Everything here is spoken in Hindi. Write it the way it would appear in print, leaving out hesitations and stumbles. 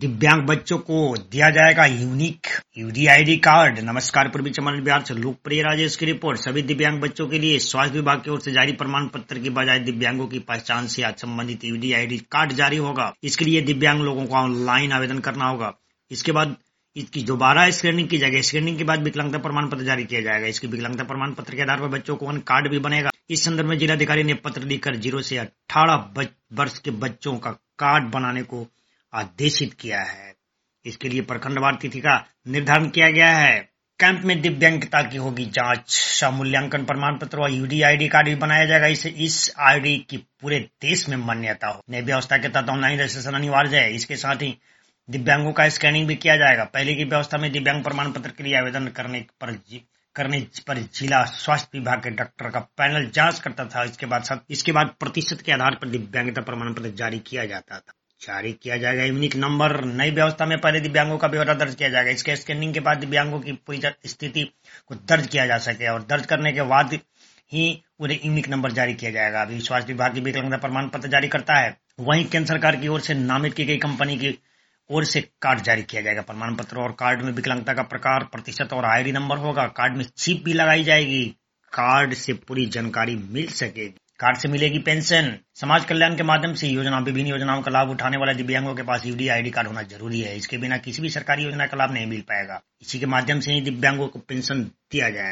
दिव्यांग बच्चों को दिया जाएगा यूनिक यूडीआईडी कार्ड। नमस्कार, पूर्वी चंपारण बिहार से लोकप्रिय राजेश की रिपोर्ट। सभी दिव्यांग बच्चों के लिए स्वास्थ्य विभाग की ओर से जारी प्रमाण पत्र की बजाय दिव्यांगों की पहचान से आज संबंधित यूडीआईडी कार्ड जारी होगा। इसके लिए दिव्यांग लोगों को ऑनलाइन आवेदन करना होगा। इसके बाद इसकी दोबारा स्क्रीनिंग की जाएगी। स्क्रीनिंग के बाद विकलांगता प्रमाण पत्र जारी किया जाएगा। इसकी विकलांगता प्रमाण पत्र के आधार पर बच्चों को वन कार्ड भी बनेगा। इस संदर्भ में जिलाधिकारी ने पत्र लिखकर 0 से 18 वर्ष के बच्चों का कार्ड बनाने को आदेशित किया है। इसके लिए प्रखंडवार तिथि का निर्धारण किया गया है। कैंप में दिव्यांगता की होगी जांच। स्वमूल्यांकन प्रमाण पत्र व यूडीआईडी कार्ड भी बनाया जाएगा। इस आईडी की पूरे देश में मान्यता हो। नई व्यवस्था के तहत ऑनलाइन रजिस्ट्रेशन अनिवार्य है। इसके साथ ही दिव्यांगों का स्कैनिंग भी किया जाएगा। पहले की व्यवस्था में दिव्यांग प्रमाण पत्र के लिए आवेदन करने पर जिला स्वास्थ्य विभाग के डॉक्टर का पैनल जांच करता था। इसके बाद प्रतिशत के आधार पर दिव्यांगता प्रमाण पत्र जारी किया जाएगा। Unique number. नई व्यवस्था में पहले दिव्यांगों का ब्यौरा दर्ज किया जाएगा। इसके स्कैनिंग के बाद दिव्यांगों की पूरी स्थिति को दर्ज किया जा सके और दर्ज करने के बाद ही उन्हें यूनिक नंबर जारी किया जाएगा। अभी स्वास्थ्य विभाग की विकलांगता प्रमाण पत्र जारी करता है, वहीं केंद्र सरकार की ओर से नामित की गई कंपनी की ओर से कार्ड जारी किया जाएगा। प्रमाण पत्र और कार्ड में विकलांगता का प्रकार, प्रतिशत और आईडी नंबर होगा। कार्ड में चिप भी लगाई जाएगी। कार्ड से पूरी जानकारी मिल सकेगी। कार्ड से मिलेगी पेंशन। समाज कल्याण के माध्यम से विभिन्न योजनाओं का लाभ उठाने वाले दिव्यांगों के पास यूडीआईडी कार्ड होना जरूरी है। इसके बिना किसी भी सरकारी योजना का लाभ नहीं मिल पाएगा। इसी के माध्यम से ही दिव्यांगों को पेंशन दिया जाएगा।